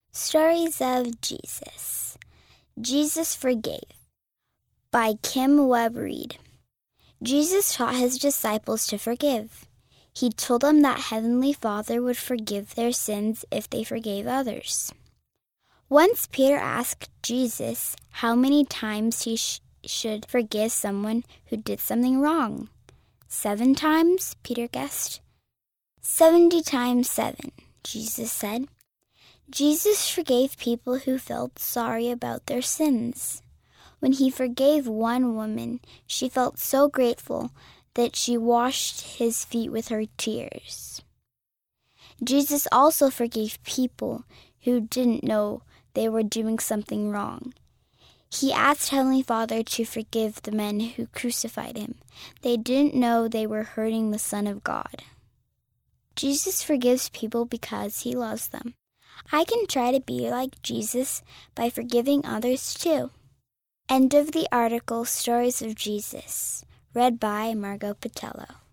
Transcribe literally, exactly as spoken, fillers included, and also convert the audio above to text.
Stories of Jesus. Jesus Forgave by Kim Webb Reed. Jesus taught his disciples to forgive. He told them that Heavenly Father would forgive their sins if they forgave others. Once Peter asked Jesus how many times he sh- should forgive someone who did something wrong. Seven times, Peter guessed. Seventy times seven, Jesus said. Jesus forgave people who felt sorry about their sins. When he forgave one woman, she felt so grateful that she washed his feet with her tears. Jesus also forgave people who didn't know they were doing something wrong. He asked Heavenly Father to forgive the men who crucified him. They didn't know they were hurting the Son of God. Jesus forgives people because he loves them. I can try to be like Jesus by forgiving others too. End of the article, Stories of Jesus, read by Margot Patello.